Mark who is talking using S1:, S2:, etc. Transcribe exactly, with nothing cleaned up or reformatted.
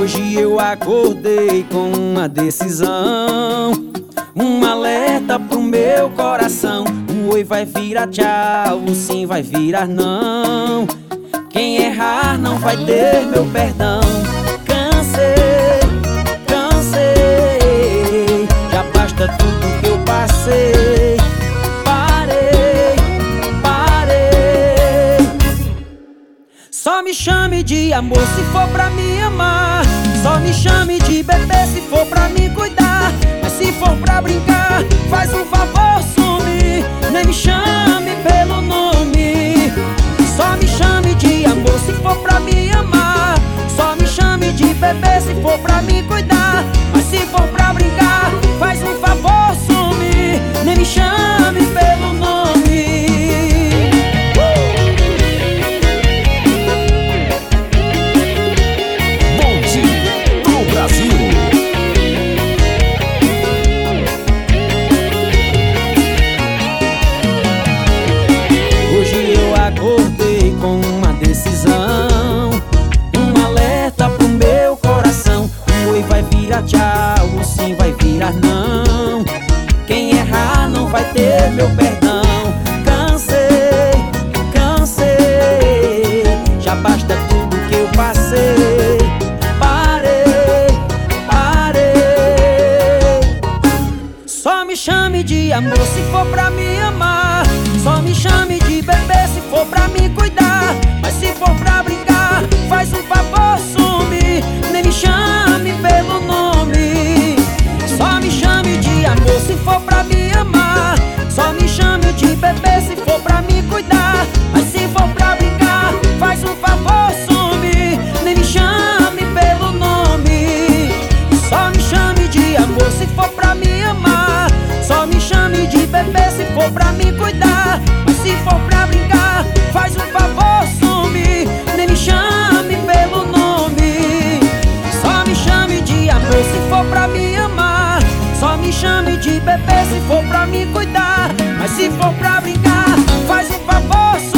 S1: Hoje eu acordei com uma decisão, um alerta pro meu coração. O oi vai virar tchau, o sim vai virar não. Quem errar não vai ter meu perdão. Cansei, cansei, já basta tudo que eu passei. Parei, parei. Só me chame de amor se for pra me amar. Só me chame de bebê se for pra me cuidar. Mas se for pra brincar, faz um favor, some. Nem me chame pelo nome. Só me chame de amor se for pra me amar. Só me chame de bebê se for pra me cuidar. Mas se for pra brincar, faz um favor, some. Nem me chame pelo nome. Acordei com uma decisão, um alerta pro meu coração. O oi vai virar tchau, o sim vai virar não. Quem errar não vai ter meu perdão. Cansei, cansei, já basta tudo que eu passei. Parei, parei. Só me chame de amor se for pra me amar. Só me chame de bebê se for pra me cuidar. Mas se for pra brincar, faz um favor, some. Nem me chame pelo nome. Só me chame de amor se for pra me amar. Só me chame de bebê se for pra me cuidar. Mas se for pra brincar, faz um favor, some. Nem me chame pelo nome. Só me chame de amor se for pra me amar. Só me chame de bebê se for pra me cuidar. Mas se for pra brincar, faz um favor, some. Nem me chame pelo nome. Só me chame de amor se for pra me amar. Só me chame de bebê se for pra me cuidar. Mas se for pra brincar, faz um favor, some.